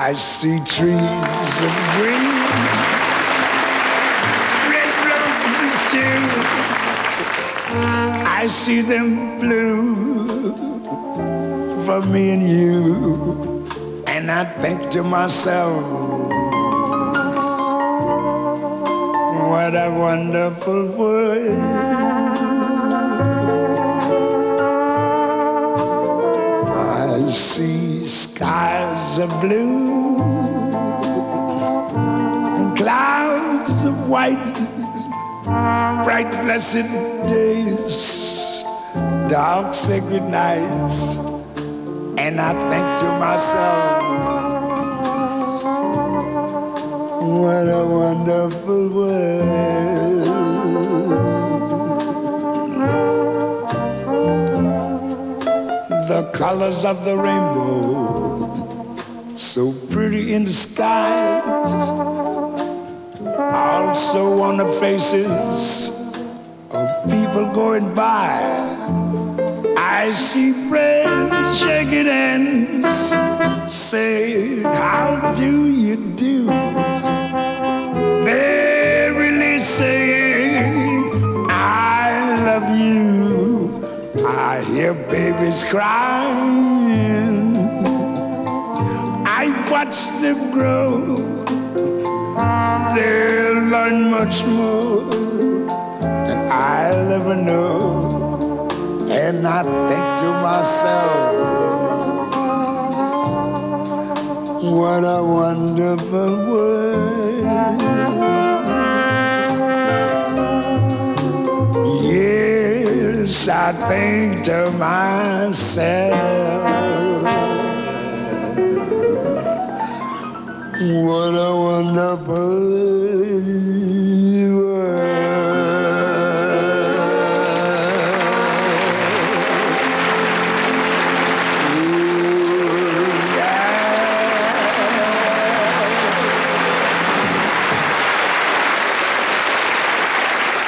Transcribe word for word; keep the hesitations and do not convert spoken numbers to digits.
I see trees of green, red roses too. I see them blue for me and you. And I think to myself, what a wonderful world. I see skies of blue and clouds of white, bright blessed days, dark sacred nights, and I think to myself, what a wonderful world. The colors of the rainbow, so pretty in the skies, also on the faces of people going by. I see friends shaking hands, saying, how do you do? They're really saying, I love you. I hear babies crying. I watch them grow. They'll learn much more than I'll ever know. And I think to myself, what a wonderful world. Yes, I think to myself, what a wonderful world.